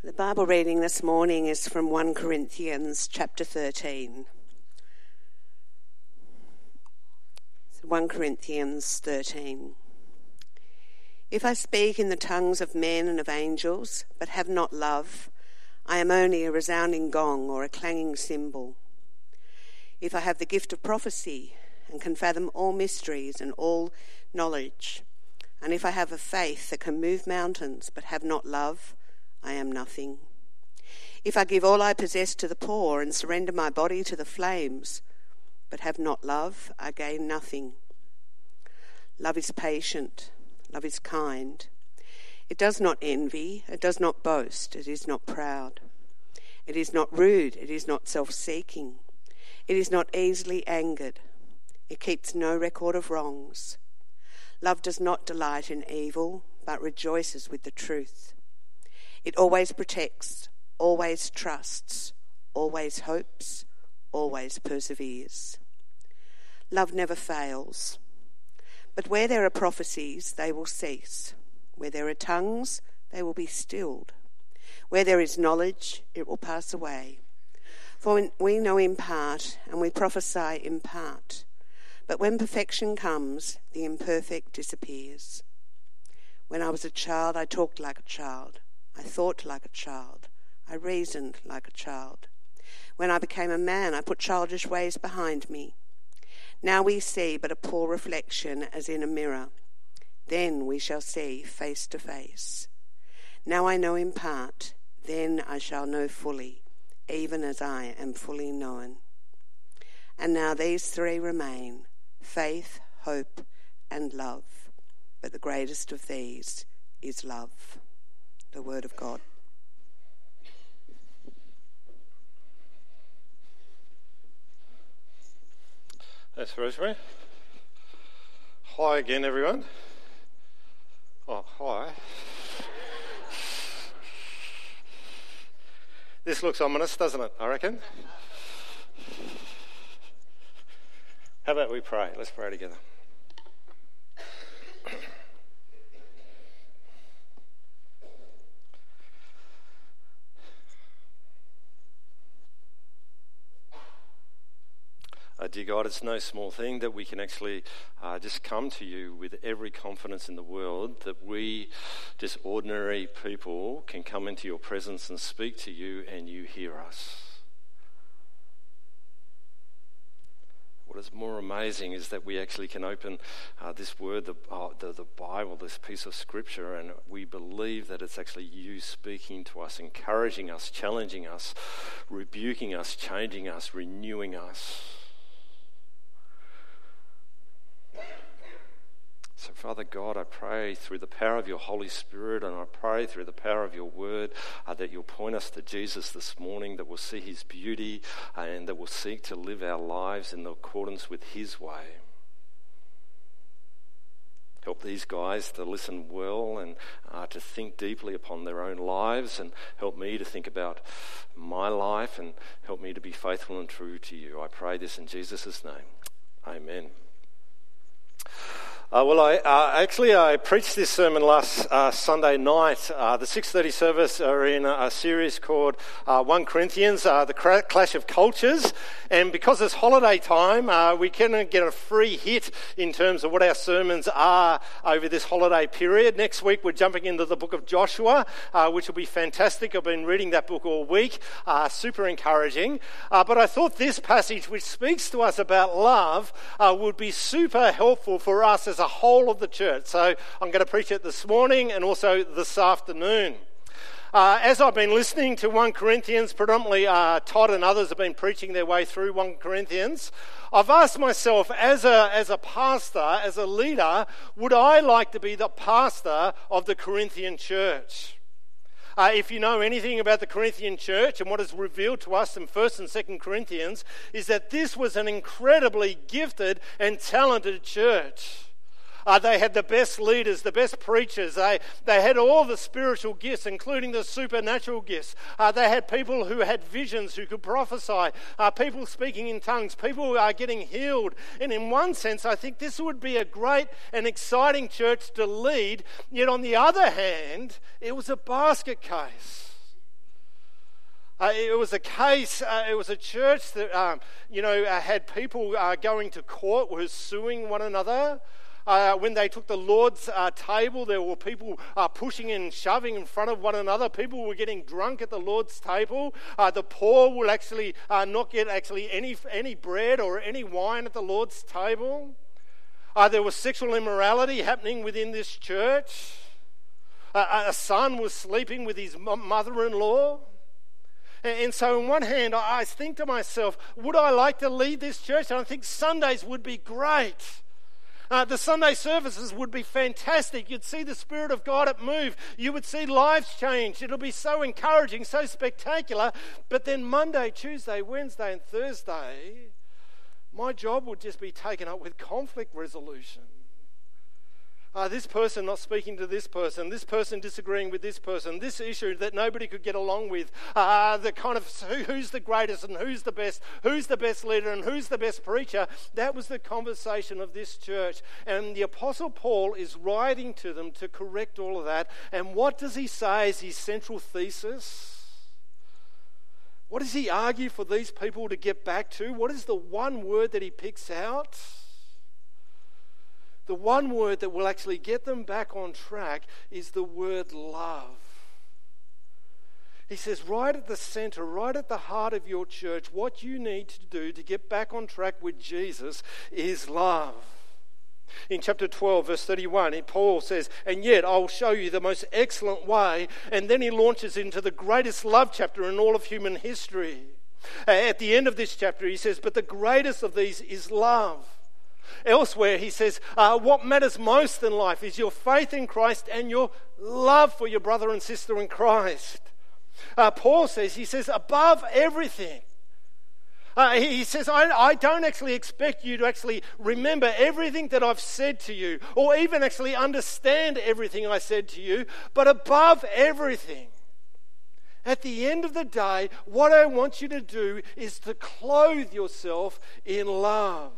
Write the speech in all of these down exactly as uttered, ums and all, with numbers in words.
The Bible reading this morning is from First Corinthians chapter thirteen. So First Corinthians thirteen. If I speak in the tongues of men and of angels, but have not love, I am only a resounding gong or a clanging cymbal. If I have the gift of prophecy and can fathom all mysteries and all knowledge, and if I have a faith that can move mountains but have not love, I am nothing. If I give all I possess to the poor and surrender my body to the flames, but have not love, I gain nothing. Love is patient. Love is kind. It does not envy. It does not boast. It is not proud. It is not rude. It is not self-seeking. It is not easily angered. It keeps no record of wrongs. Love does not delight in evil, but rejoices with the truth. It always protects, always trusts, always hopes, always perseveres. Love never fails. But where there are prophecies, they will cease. Where there are tongues, they will be stilled. Where there is knowledge, it will pass away. For we know in part, and we prophesy in part. But when perfection comes, the imperfect disappears. When I was a child, I talked like a child. I thought like a child. I reasoned like a child. When I became a man, I put childish ways behind me. Now we see but a poor reflection as in a mirror. Then we shall see face to face. Now I know in part, then I shall know fully, even as I am fully known. And now these three remain, faith, hope, and love. But the greatest of these is love. The word of God. That's Rosemary. Hi again, everyone. Oh, hi. This looks ominous, doesn't it, I reckon? How about we pray? Let's pray together. Uh, dear God, it's no small thing that we can actually uh, just come to you with every confidence in the world that we, just ordinary people, can come into your presence and speak to you and you hear us. What is more amazing is that we actually can open uh, this word, the, uh, the, the Bible, this piece of scripture, and we believe that it's actually you speaking to us, encouraging us, challenging us, rebuking us, changing us, renewing us. So, Father God, I pray through the power of your Holy Spirit, and I pray through the power of your word uh, that you'll point us to Jesus this morning, that we'll see his beauty uh, and that we'll seek to live our lives in accordance with his way. Help these guys to listen well and uh, to think deeply upon their own lives, and help me to think about my life, and help me to be faithful and true to you. I pray this in Jesus' name. Amen. Uh, well, I uh, actually I preached this sermon last uh, Sunday night. Uh, the six thirty service are in a, a series called uh, First Corinthians, uh, the Clash of Cultures. And because it's holiday time, uh, we can get a free hit in terms of what our sermons are over this holiday period. Next week, we're jumping into the book of Joshua, uh, which will be fantastic. I've been reading that book all week. Uh, super encouraging. Uh, but I thought this passage, which speaks to us about love, uh, would be super helpful for us as a whole of the church. So I'm going to preach it this morning and also this afternoon. Uh, as I've been listening to First Corinthians, predominantly uh, Todd and others have been preaching their way through First Corinthians, I've asked myself, as a, as a pastor, as a leader, would I like to be the pastor of the Corinthian church? Uh, if you know anything about the Corinthian church and what is revealed to us in First and Second Corinthians, is that this was an incredibly gifted and talented church. Uh, they had the best leaders, the best preachers. They they had all the spiritual gifts, including the supernatural gifts. Uh, they had people who had visions, who could prophesy, uh, people speaking in tongues, people who are getting healed. And in one sense, I think this would be a great and exciting church to lead. Yet on the other hand, it was a basket case. Uh, it was a case, uh, it was a church that, um, you know, uh, had people uh, going to court, were suing one another. Uh, when they took the Lord's uh, table, there were people uh, pushing and shoving in front of one another. People were getting drunk at the Lord's table. Uh, the poor will actually uh, not get actually any any bread or any wine at the Lord's table. Uh, there was sexual immorality happening within this church. Uh, a son was sleeping with his mother-in-law. And so on one hand, I think to myself, would I like to lead this church? And I think Sundays would be great. Uh, the Sunday services would be fantastic. You'd see the Spirit of God at move. You would see lives change. It'll be so encouraging, so spectacular. But then Monday, Tuesday, Wednesday and Thursday, my job would just be taken up with conflict resolution. Uh, this person not speaking to this person, this person disagreeing with this person, this issue that nobody could get along with, uh, the kind of who, who's the greatest and who's the best, who's the best leader and who's the best preacher. That was the conversation of this church. And the Apostle Paul is writing to them to correct all of that. And what does he say as his central thesis? What does he argue for these people to get back to? What is the one word that he picks out? The one word that will actually get them back on track is the word love. He says, right at the center, right at the heart of your church, what you need to do to get back on track with Jesus is love. In chapter twelve, verse thirty-one, Paul says, and yet I will show you the most excellent way. And then he launches into the greatest love chapter in all of human history. At the end of this chapter, he says, but the greatest of these is love. Elsewhere, he says, uh, what matters most in life is your faith in Christ and your love for your brother and sister in Christ. Uh, Paul says, he says, above everything. Uh, he, he says, I, I don't actually expect you to actually remember everything that I've said to you, or even actually understand everything I said to you, but above everything, at the end of the day, what I want you to do is to clothe yourself in love.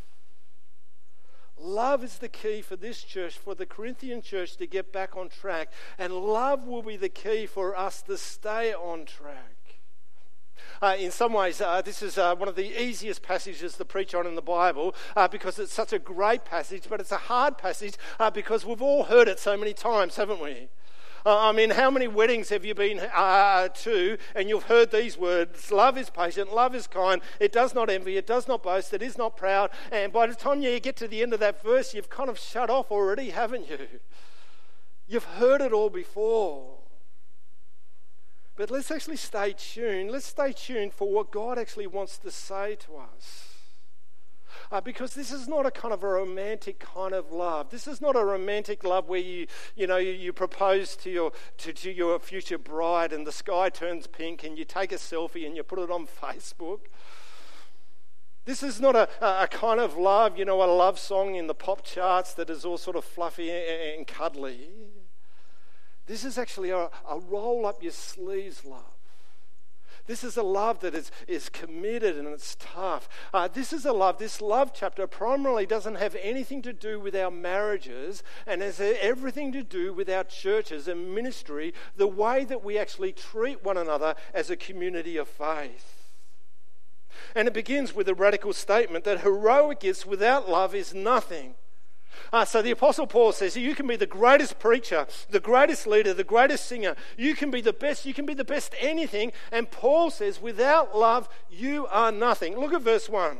Love is the key for this church, for the Corinthian church to get back on track. And love will be the key for us to stay on track. Uh, in some ways, uh, this is uh, one of the easiest passages to preach on in the Bible uh, because it's such a great passage, but it's a hard passage uh, because we've all heard it so many times, haven't we? Uh, I mean, how many weddings have you been uh, to and you've heard these words? Love is patient, love is kind, it does not envy, it does not boast, it is not proud. And by the time you get to the end of that verse, you've kind of shut off already, haven't you? You've heard it all before. But let's actually stay tuned. Let's stay tuned for what God actually wants to say to us. Uh, because this is not a kind of a romantic kind of love. This is not a romantic love where you, you know, you, you propose to your to, to your future bride and the sky turns pink and you take a selfie and you put it on Facebook. This is not a, a kind of love, you know, a love song in the pop charts that is all sort of fluffy and, and cuddly. This is actually a, a roll up your sleeves love. This is a love that is, is committed and it's tough. Uh, this is a love, this love chapter primarily doesn't have anything to do with our marriages and has everything to do with our churches and ministry, the way that we actually treat one another as a community of faith. And it begins with a radical statement that heroic gifts without love is nothing. Uh, so the Apostle Paul says, you can be the greatest preacher, the greatest leader, the greatest singer. You can be the best. You can be the best anything. And Paul says, without love, you are nothing. Look at verse one.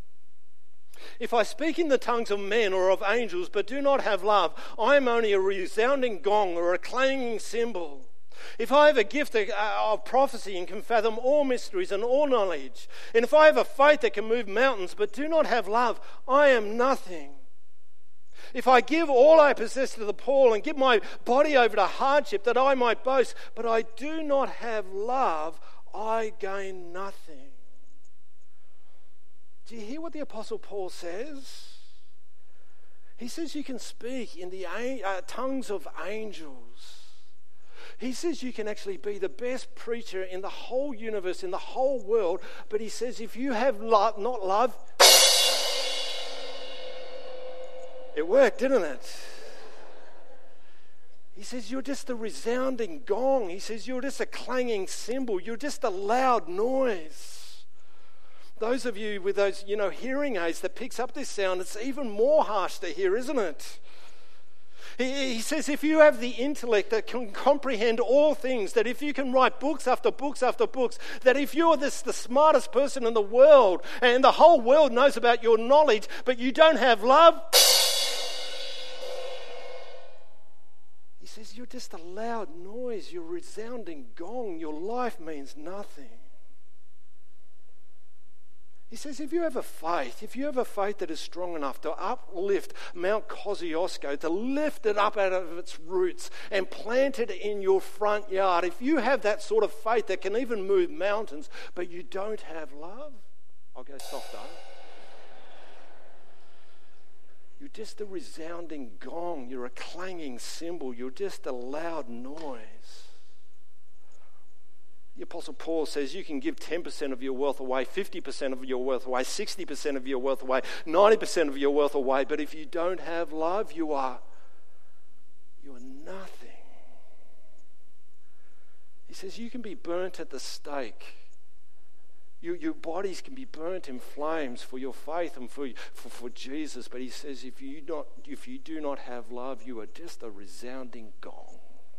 If I speak in the tongues of men or of angels, but do not have love, I am only a resounding gong or a clanging cymbal. If I have a gift of prophecy and can fathom all mysteries and all knowledge, and if I have a faith that can move mountains, but do not have love, I am nothing. If I give all I possess to the poor and give my body over to hardship that I might boast, but I do not have love, I gain nothing. Do you hear what the Apostle Paul says? He says you can speak in the uh, tongues of angels. He says you can actually be the best preacher in the whole universe, in the whole world, but he says if you have love, not love, it worked, didn't it? He says, you're just a resounding gong. He says, you're just a clanging cymbal. You're just a loud noise. Those of you with those, you know, hearing aids that picks up this sound, it's even more harsh to hear, isn't it? He, he says, if you have the intellect that can comprehend all things, that if you can write books after books after books, that if you're this, the smartest person in the world and the whole world knows about your knowledge, but you don't have love, he says, you're just a loud noise, you're a resounding gong, your life means nothing. He says, if you have a faith, if you have a faith that is strong enough to uplift Mount Kosciuszko, to lift it up out of its roots and plant it in your front yard, if you have that sort of faith that can even move mountains, but you don't have love, I'll go softer. You're just a resounding gong, you're a clanging cymbal, you're just a loud noise. The Apostle Paul says you can give ten percent of your wealth away, fifty percent of your wealth away, sixty percent of your wealth away, ninety percent of your wealth away, but if you don't have love, you are, you are nothing. He says you can be burnt at the stake. You, your bodies can be burnt in flames for your faith and for, for, for Jesus, but he says if you, not, if you do not have love, you are just a resounding gong.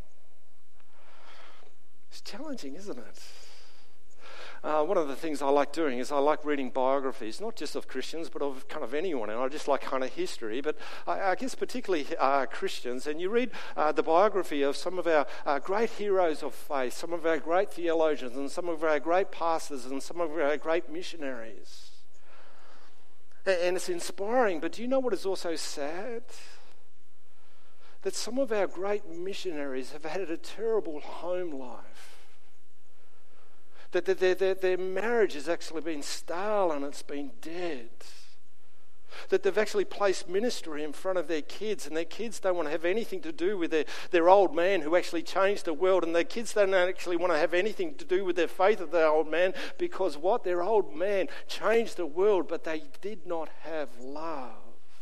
It's challenging, isn't it? Uh, one of the things I like doing is I like reading biographies, not just of Christians, but of kind of anyone. And I just like kind of history, but I, I guess particularly uh, Christians. And you read uh, the biography of some of our uh, great heroes of faith, some of our great theologians, and some of our great pastors, and some of our great missionaries. And it's inspiring, but do you know what is also sad? That some of our great missionaries have had a terrible home life. That their, their, their marriage has actually been stale and it's been dead. That they've actually placed ministry in front of their kids, and their kids don't want to have anything to do with their, their old man who actually changed the world, and their kids don't actually want to have anything to do with their faith of their old man, because what? Their old man changed the world, but they did not have love.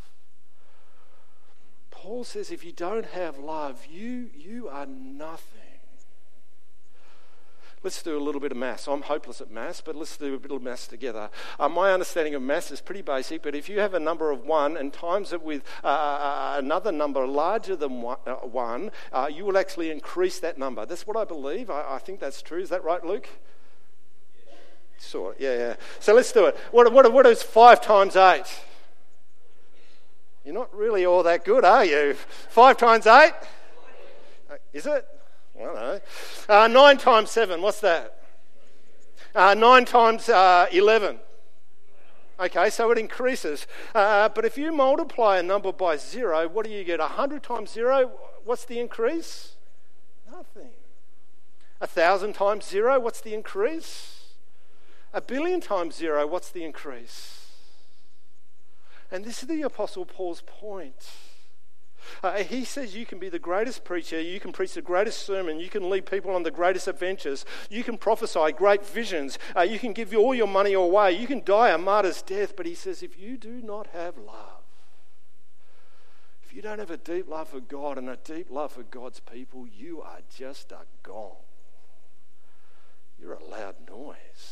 Paul says if you don't have love, you you are nothing. Let's do a little bit of maths. I'm hopeless at maths, but let's do a bit of maths together. Uh, my understanding of maths is pretty basic, but if you have a number of one and times it with uh, another number larger than one, uh, one uh, you will actually increase that number. That's what I believe. I, I think that's true. Is that right, Luke? Sure. Yeah, yeah. So let's do it. What, what, what is five times eight? You're not really all that good, are you? Five times eight? Is it? I don't know. Uh, nine times seven, what's that? Uh, nine times uh, eleven. Okay, so it increases. Uh, but if you multiply a number by zero, what do you get? A hundred times zero, what's the increase? Nothing. A thousand times zero, what's the increase? A billion times zero, what's the increase? And this is the Apostle Paul's point. Uh, he says you can be the greatest preacher, you can preach the greatest sermon, you can lead people on the greatest adventures, you can prophesy great visions, uh, you can give all your money away, you can die a martyr's death, but he says if you do not have love, if you don't have a deep love for God and a deep love for God's people, you are just a gong. You're a loud noise.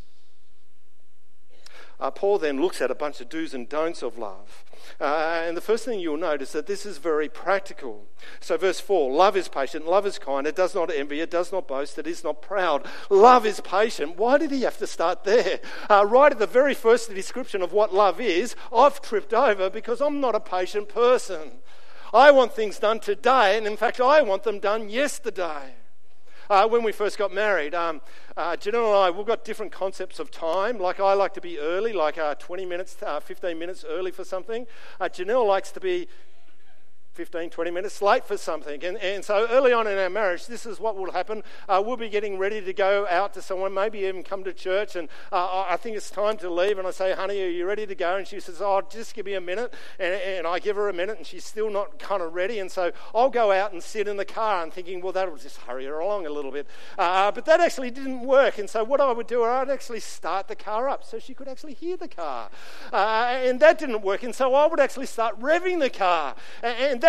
Uh, Paul then looks at a bunch of do's and don'ts of love. Uh, and the first thing you'll notice is that this is very practical. So verse four, love is patient, love is kind, it does not envy, it does not boast, it is not proud. Love is patient. Why did he have to start there? Uh, right at the very first description of what love is, I've tripped over because I'm not a patient person. I want things done today, and in fact I want them done yesterday. Uh, when we first got married, um, uh, Janelle and I, we've got different concepts of time. Like I like to be early, like uh, twenty minutes, uh, fifteen minutes early for something. Uh, Janelle likes to be fifteen, twenty minutes late for something. And, and so early on in our marriage, this is what will happen. Uh, we'll be getting ready to go out to someone, maybe even come to church, and uh, I think it's time to leave. And I say, honey, are you ready to go? And she says, oh, just give me a minute. And, and I give her a minute, and she's still not kind of ready. And so I'll go out and sit in the car and thinking, well, that'll just hurry her along a little bit. Uh, but that actually didn't work. And so what I would do, I'd actually start the car up so she could actually hear the car. Uh, and that didn't work. And so I would actually start revving the car. And, and that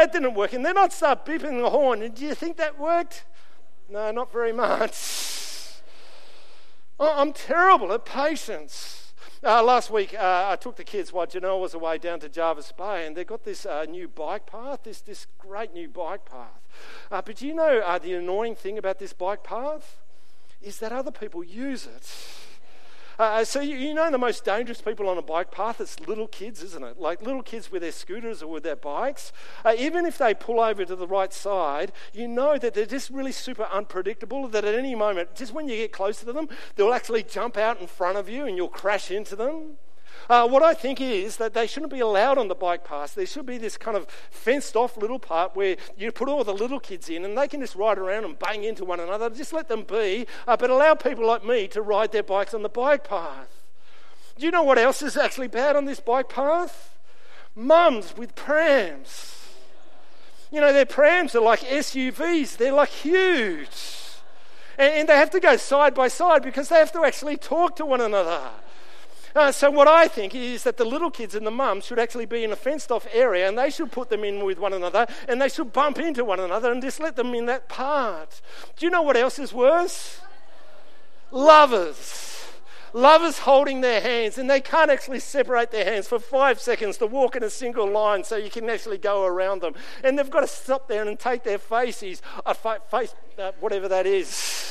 that didn't work. And then I'd start beeping the horn. And do you think that worked? No, not very much. I'm terrible at patience. Uh, last week, uh, I took the kids while Janelle was away down to Jarvis Bay, and they got this uh, new bike path, this this great new bike path. Uh, but do you know uh, the annoying thing about this bike path is that other people use it. Uh, so you, you know the most dangerous people on a bike path, it's little kids, isn't it? Like little kids with their scooters or with their bikes. Uh, even if they pull over to the right side, you know that they're just really super unpredictable, that at any moment, just when you get close to them, they'll actually jump out in front of you and you'll crash into them. Uh, what I think is that they shouldn't be allowed on the bike path. There should be this kind of fenced-off little part where you put all the little kids in and they can just ride around and bang into one another. Just let them be, uh, but allow people like me to ride their bikes on the bike path. Do you know what else is actually bad on this bike path? Mums with prams. You know, their prams are like S U Vs. They're like huge. And, and they have to go side by side because they have to actually talk to one another. Uh, so what I think is that the little kids and the mums should actually be in a fenced-off area and they should put them in with one another and they should bump into one another and just let them in that part. Do you know what else is worse? Lovers. Lovers holding their hands and they can't actually separate their hands for five seconds to walk in a single line so you can actually go around them. And they've got to stop there and take their faces, uh, face, uh, whatever that is.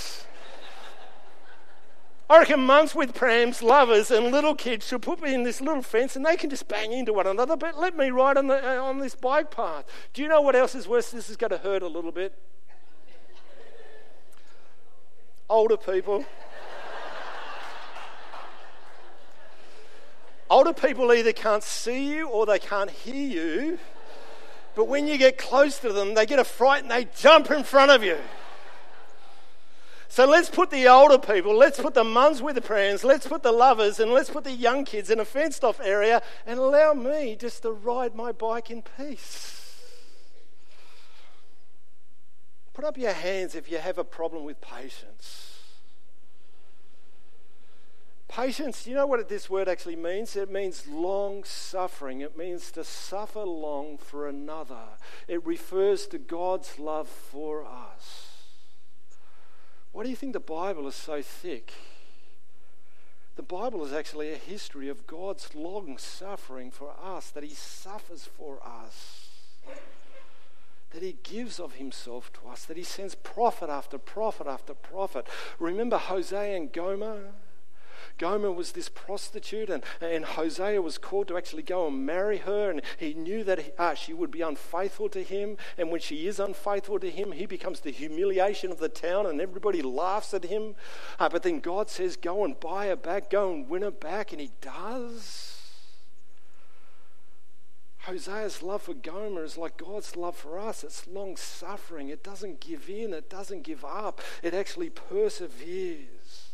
I reckon mums with prams, lovers and little kids should put me in this little fence and they can just bang into one another, but let me ride on, the, uh, on this bike path. Do you know what else is worse? This is going to hurt a little bit. Older people. Older people either can't see you or they can't hear you, but when you get close to them, they get a fright and they jump in front of you. So let's put the older people, let's put the mums with the prams, let's put the lovers and let's put the young kids in a fenced-off area and allow me just to ride my bike in peace. Put up your hands if you have a problem with patience. Patience, you know what this word actually means? It means long suffering. It means to suffer long for another. It refers to God's love for us. Why do you think the Bible is so thick? The Bible is actually a history of God's long suffering for us, that he suffers for us, that he gives of himself to us, that he sends prophet after prophet after prophet. Remember Hosea and Gomer? Gomer was this prostitute and, and Hosea was called to actually go and marry her, and he knew that he, uh, she would be unfaithful to him, and when she is unfaithful to him, he becomes the humiliation of the town and everybody laughs at him. Uh, but then God says, go and buy her back, go and win her back, and he does. Hosea's love for Gomer is like God's love for us. It's long suffering. It doesn't give in. It doesn't give up. It actually perseveres.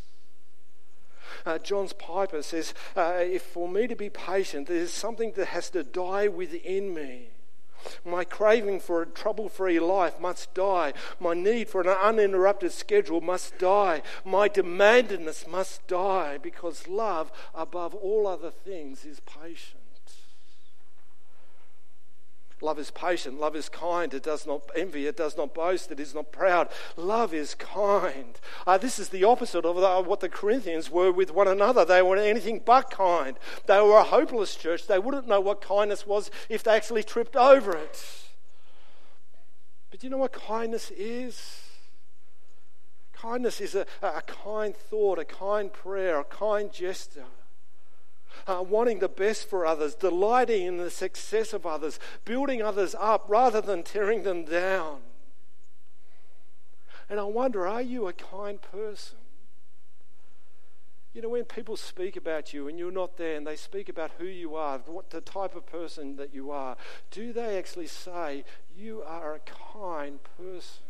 Uh, John Piper says, uh, if for me to be patient, there's something that has to die within me. My craving for a trouble-free life must die. My need for an uninterrupted schedule must die. My demandedness must die, because love, above all other things, is patient. Love is patient. Love is kind. It does not envy. It does not boast. It is not proud. Love is kind. Uh, this is the opposite of the, what the Corinthians were with one another. They were anything but kind. They were a hopeless church. They wouldn't know what kindness was if they actually tripped over it. But you know what kindness is? Kindness is a, a kind thought, a kind prayer, a kind gesture. Uh, wanting the best for others, delighting in the success of others, building others up rather than tearing them down. And I wonder, are you a kind person? You know, when people speak about you and you're not there and they speak about who you are, what the type of person that you are, do they actually say, you are a kind person?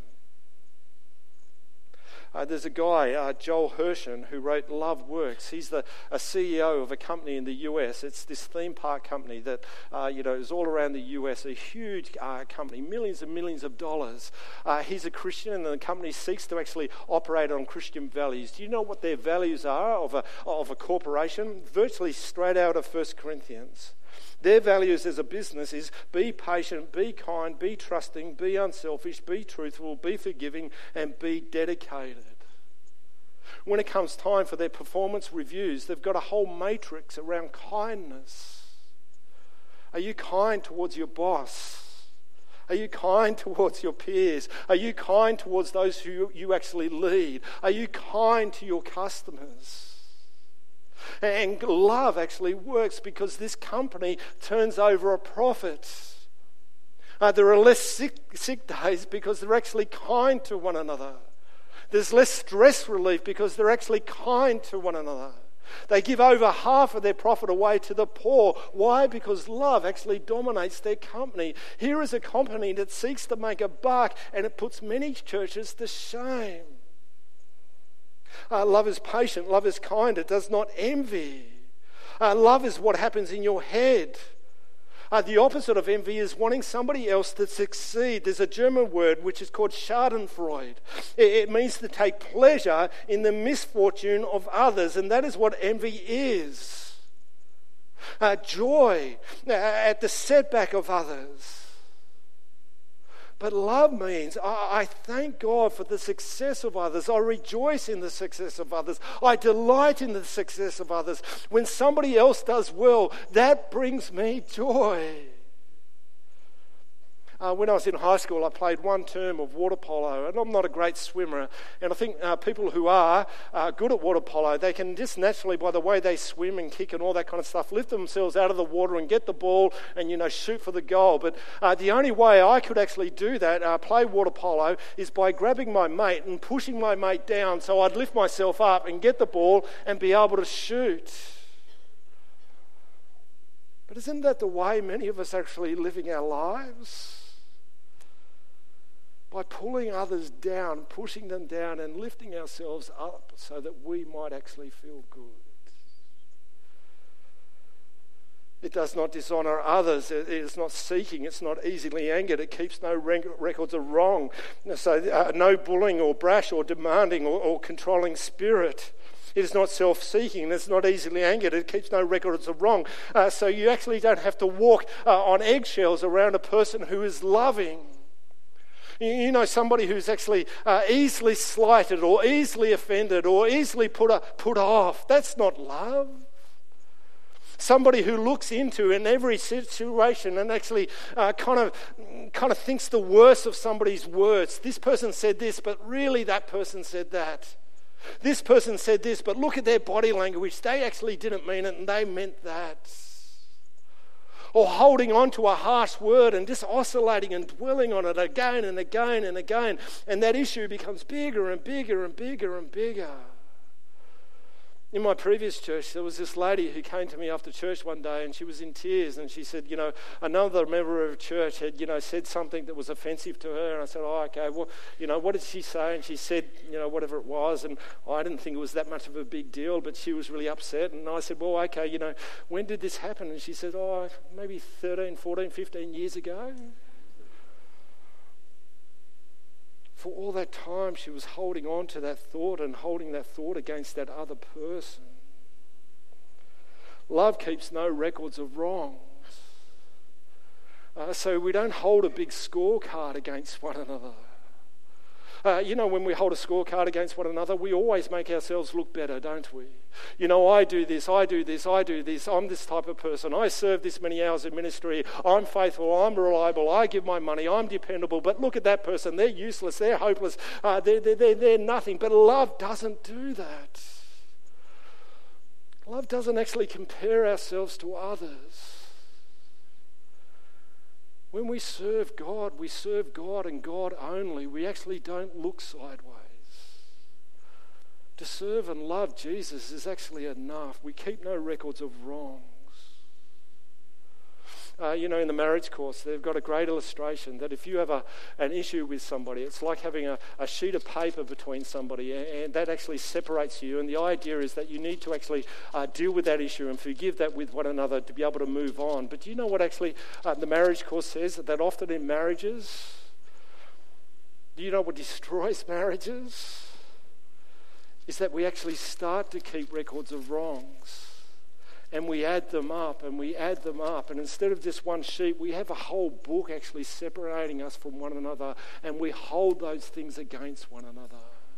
Uh, there's a guy, uh, Joel Hershen, who wrote Love Works. He's the a C E O of a company in the U S. It's this theme park company that uh, you know is all around the U S. A huge uh, company, millions and millions of dollars. Uh, he's a Christian, and the company seeks to actually operate on Christian values. Do you know what their values are of a of a corporation? Virtually straight out of First Corinthians. Their values as a business is be patient, be kind, be trusting, be unselfish, be truthful, be forgiving, and be dedicated. When it comes time for their performance reviews, they've got a whole matrix around kindness. Are you kind towards your boss? Are you kind towards your peers? Are you kind towards those who you actually lead? Are you kind to your customers? And love actually works because this company turns over a profit. Uh, there are less sick, sick days because they're actually kind to one another. There's less stress relief because they're actually kind to one another. They give over half of their profit away to the poor. Why? Because love actually dominates their company. Here is a company that seeks to make a buck, and it puts many churches to shame. Uh, love is patient. Love is kind. It does not envy. Uh, love is what happens in your head. Uh, the opposite of envy is wanting somebody else to succeed. There's a German word which is called Schadenfreude. It, it means to take pleasure in the misfortune of others, and that is what envy is. Uh, joy uh, at the setback of others. But love means I, I thank God for the success of others. I rejoice in the success of others. I delight in the success of others. When somebody else does well, that brings me joy. Uh, when I was in high school, I played one term of water polo, and I'm not a great swimmer. And I think uh, people who are uh, good at water polo, they can just naturally, by the way they swim and kick and all that kind of stuff, lift themselves out of the water and get the ball and, you know, shoot for the goal. But uh, the only way I could actually do that, uh, play water polo, is by grabbing my mate and pushing my mate down so I'd lift myself up and get the ball and be able to shoot. But isn't that the way many of us are actually living our lives? By pulling others down, pushing them down, and lifting ourselves up so that we might actually feel good. It does not dishonour others. It is not seeking. It's not easily angered. It keeps no records of wrong. So uh, no bullying or brash or demanding or, or controlling spirit. It is not self-seeking. It's not easily angered. It keeps no records of wrong. Uh, so you actually don't have to walk uh, on eggshells around a person who is loving. You know, somebody who's actually uh, easily slighted or easily offended or easily put, a, put off. That's not love. Somebody who looks into in every situation and actually uh, kind of kind of thinks the worst of somebody's words. This person said this, but really that person said that. This person said this, but look at their body language. They actually didn't mean it, and they meant that. Or holding on to a harsh word and just oscillating and dwelling on it again and again and again. And that issue becomes bigger and bigger and bigger and bigger. In my previous church, there was this lady who came to me after church one day, and she was in tears, and she said, you know, another member of church had, you know, said something that was offensive to her, and I said, oh, okay, well, you know, what did she say? And she said, you know, whatever it was, and I didn't think it was that much of a big deal, but she was really upset, and I said, well, okay, you know, when did this happen? And she said, oh, maybe thirteen, fourteen, fifteen years ago. For all that time, she was holding on to that thought and holding that thought against that other person. Love keeps no records of wrongs. Uh, so we don't hold a big scorecard against one another. Uh, you know, when we hold a scorecard against one another, we always make ourselves look better, don't we? You know, I do this, I do this, I do this, I'm this type of person, I serve this many hours in ministry, I'm faithful, I'm reliable, I give my money, I'm dependable, but look at that person, they're useless, they're hopeless, uh, they're, they're, they're, they're nothing. But love doesn't do that. Love doesn't actually compare ourselves to others. When we serve God, we serve God and God only. We actually don't look sideways. To serve and love Jesus is actually enough. We keep no records of wrongs. Uh, you know, in the marriage course, they've got a great illustration that if you have a, an issue with somebody, it's like having a, a sheet of paper between somebody, and, and that actually separates you. And the idea is that you need to actually uh, deal with that issue and forgive that with one another to be able to move on. But do you know what actually uh, the marriage course says? That often in marriages, do you know what destroys marriages? Is that we actually start to keep records of wrongs. And we add them up and we add them up. And instead of just one sheet, we have a whole book actually separating us from one another. And we hold those things against one another.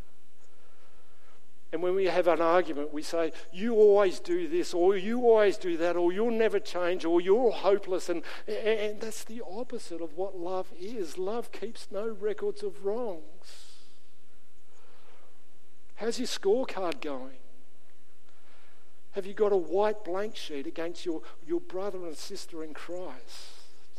And when we have an argument, we say, you always do this, or you always do that, or you'll never change, or you're hopeless. And, and that's the opposite of what love is. Love keeps no records of wrongs. How's your scorecard going? Have you got a white blank sheet against your, your brother and sister in Christ?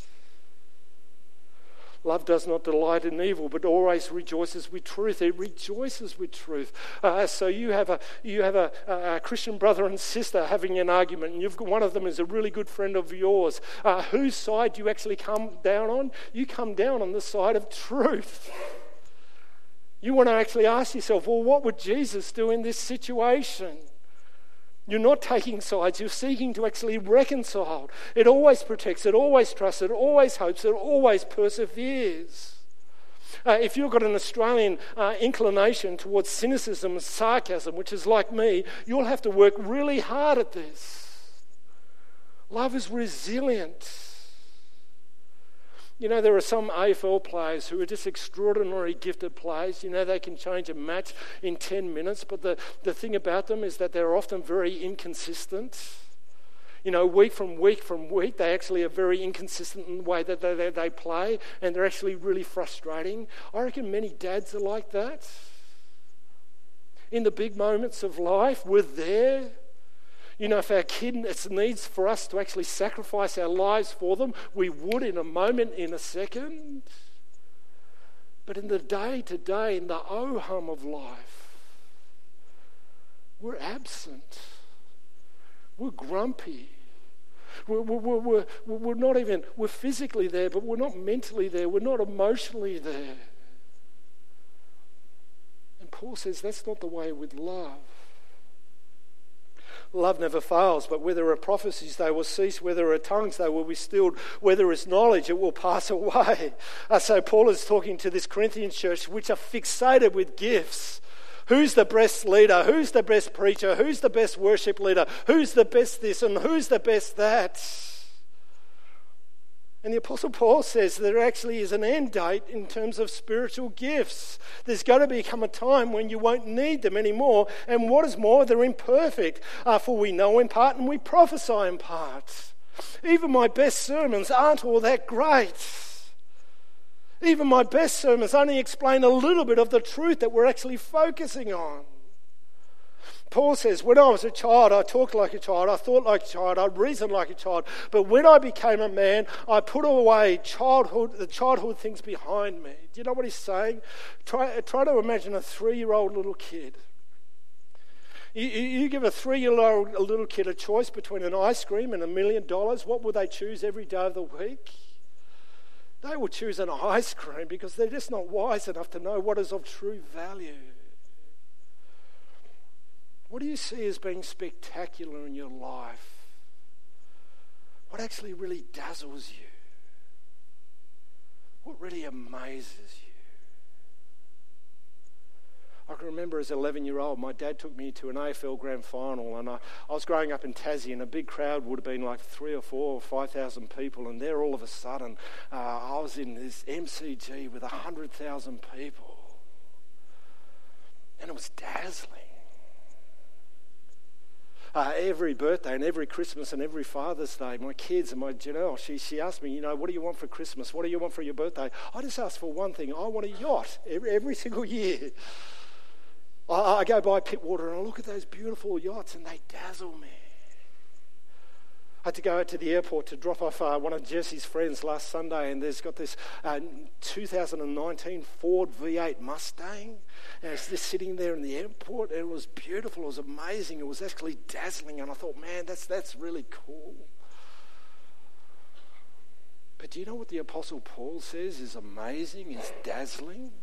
Love does not delight in evil, but always rejoices with truth. It rejoices with truth. Uh, so you have a you have a, a Christian brother and sister having an argument, and you've got one of them is a really good friend of yours. Uh, whose side do you actually come down on? You come down on the side of truth. You want to actually ask yourself, well, what would Jesus do in this situation? You're not taking sides, you're seeking to actually reconcile. It always protects, it always trusts, it always hopes, it always perseveres. Uh, if you've got an Australian uh, inclination towards cynicism and sarcasm, which is like me, you'll have to work really hard at this. Love is resilient. You know, there are some A F L players who are just extraordinarily gifted players. You know, they can change a match in ten minutes, but the, the thing about them is that they're often very inconsistent. You know, week from week from week, they actually are very inconsistent in the way that they, they, they play, and they're actually really frustrating. I reckon many dads are like that. In the big moments of life, we're there. You know, if our kid needs for us to actually sacrifice our lives for them, we would in a moment, in a second. But in the day-to-day, in the oh-hum of life, we're absent. We're grumpy. We're, we're, we're, we're not even, we're physically there, but we're not mentally there. We're not emotionally there. And Paul says that's not the way with love. Love never fails, but where there are prophecies, they will cease. Where there are tongues, they will be stilled. Where there is knowledge, it will pass away. Uh, so Paul is talking to this Corinthian church, which are fixated with gifts. Who's the best leader? Who's the best preacher? Who's the best worship leader? Who's the best this and who's the best that? And the Apostle Paul says there actually is an end date in terms of spiritual gifts. There's going to become a time when you won't need them anymore. And what is more, they're imperfect. Uh, for we know in part and we prophesy in part. Even my best sermons aren't all that great. Even my best sermons only explain a little bit of the truth that we're actually focusing on. Paul says, when I was a child, I talked like a child, I thought like a child, I reasoned like a child. But when I became a man, I put away childhood, the childhood things behind me. Do you know what he's saying? Try, try to imagine a three-year-old little kid. You, you give a three-year-old little kid a choice between an ice cream and a million dollars. What would they choose every day of the week? They will choose an ice cream because they're just not wise enough to know what is of true value. What do you see as being spectacular in your life? What actually really dazzles you? What really amazes you? I can remember as an eleven-year-old, my dad took me to an A F L grand final, and I, I was growing up in Tassie, and a big crowd would have been like three or four or five thousand people, and there all of a sudden, uh, I was in this M C G with a hundred thousand people, and it was dazzling. Uh, every birthday and every Christmas and every Father's Day, my kids and my Janelle, she, she asked me, you know, what do you want for Christmas? What do you want for your birthday? I just asked for one thing. I want a yacht every, every single year. I, I go by Pittwater and I look at those beautiful yachts and they dazzle me. I had to go out to the airport to drop off uh, one of Jesse's friends last Sunday, and there's got this uh, two thousand nineteen Ford V eight Mustang, and it's just sitting there in the airport, and it was beautiful, it was amazing, it was actually dazzling, and I thought, man, that's that's really cool. But do you know what the Apostle Paul says is amazing, is dazzling?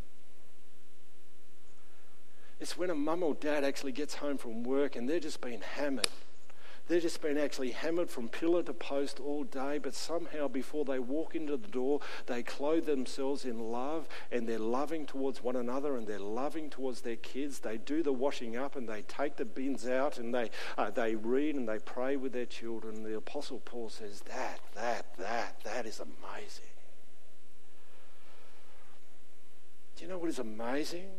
It's when a mum or dad actually gets home from work and they're just being hammered. They've just been actually hammered from pillar to post all day, but somehow before they walk into the door, they clothe themselves in love, and they're loving towards one another, and they're loving towards their kids. They do the washing up, and they take the bins out, and they uh, they read and they pray with their children. The Apostle Paul says, that, that, that, that is amazing. Do you know what is amazing?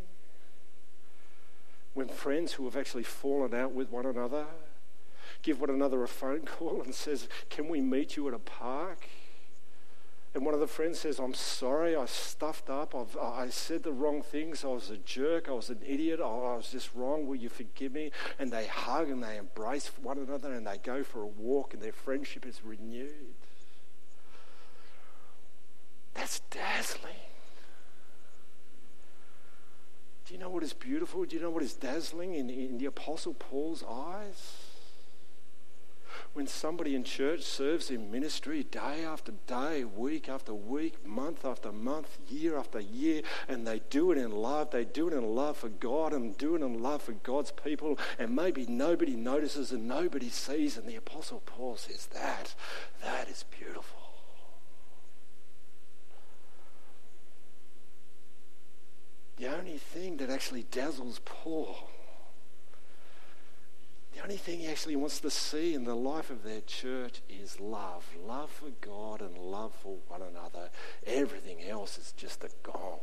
When friends who have actually fallen out with one another give one another a phone call and says, can we meet you at a park? And one of the friends says, I'm sorry, I stuffed up, I've, I said the wrong things, I was a jerk, I was an idiot, I was just wrong, will you forgive me? And they hug and they embrace one another and they go for a walk and their friendship is renewed. That's dazzling. Do you know what is beautiful? Do you know what is dazzling in, in the Apostle Paul's eyes? When somebody in church serves in ministry day after day, week after week, month after month, year after year, and they do it in love, they do it in love for God and do it in love for God's people, and maybe nobody notices and nobody sees, and the Apostle Paul says, that, that is beautiful. The only thing that actually dazzles Paul, the only thing he actually wants to see in the life of their church is love. Love for God and love for one another. Everything else is just a gong.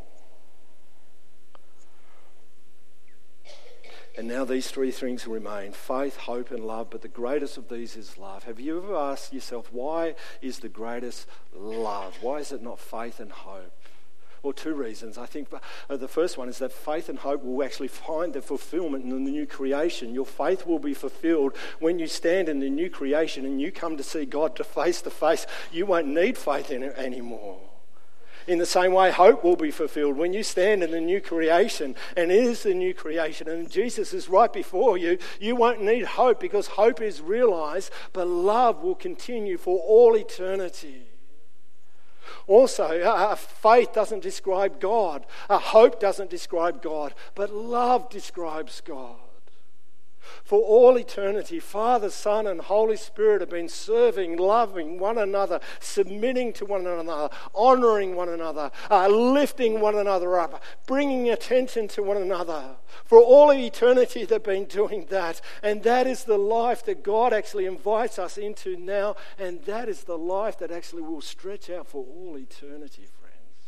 And now these three things remain: faith, hope, and love, but the greatest of these is love. Have you ever asked yourself, why is the greatest love? Why is it not faith and hope? Well, two reasons. I think the first one is that faith and hope will actually find their fulfillment in the new creation. Your faith will be fulfilled when you stand in the new creation and you come to see God to face to face. You won't need faith in it anymore. In the same way, hope will be fulfilled when you stand in the new creation, and it is the new creation, and Jesus is right before you. You won't need hope because hope is realized, but love will continue for all eternity. Also, uh, faith doesn't describe God. Uh, hope doesn't describe God. But love describes God. For all eternity, Father, Son, and Holy Spirit have been serving, loving one another, submitting to one another, honouring one another, uh, lifting one another up, bringing attention to one another. For all eternity, they've been doing that. And that is the life that God actually invites us into now. And that is the life that actually will stretch out for all eternity, friends.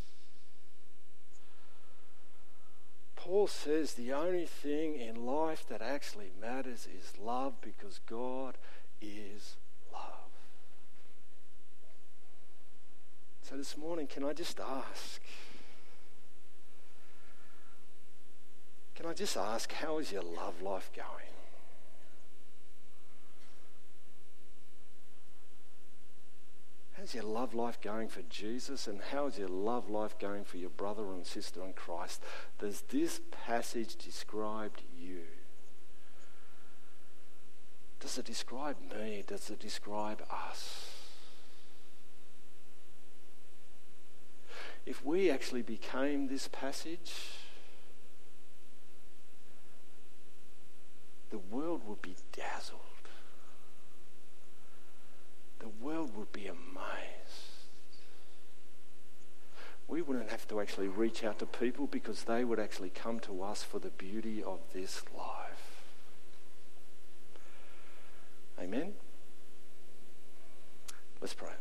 Paul says the only thing in life that actually matters is love, because God is love. So this morning, can I just ask, can I just ask, how is your love life going? How's your love life going for Jesus, and how's your love life going for your brother and sister in Christ? Does this passage describe you? Does it describe me? Does it describe us? If we actually became this passage, the world would be dazzled. The world would be amazed. We wouldn't have to actually reach out to people because they would actually come to us for the beauty of this life. Amen? Let's pray.